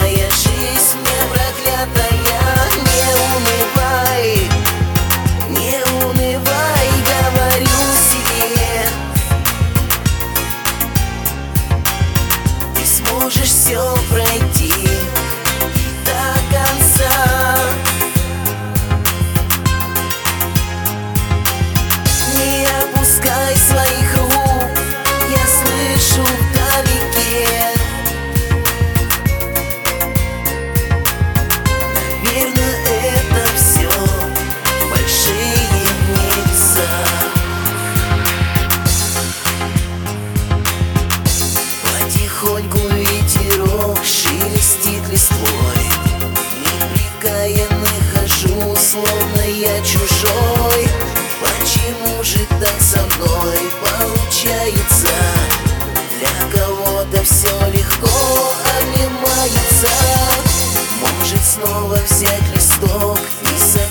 Моя жизнь мне проклятая, не унывай, говорю себе. Ты сможешь все пройти до конца. Не опускай своих рук, я слышу вдалеке. Наверное, это все большие небеса. Потихоньку ветерок шелестит листвой. Неприкаянно хожу, словно я чужой. Почему же так со мной получается? Для кого-то все легко обнимается. Может снова взять листок и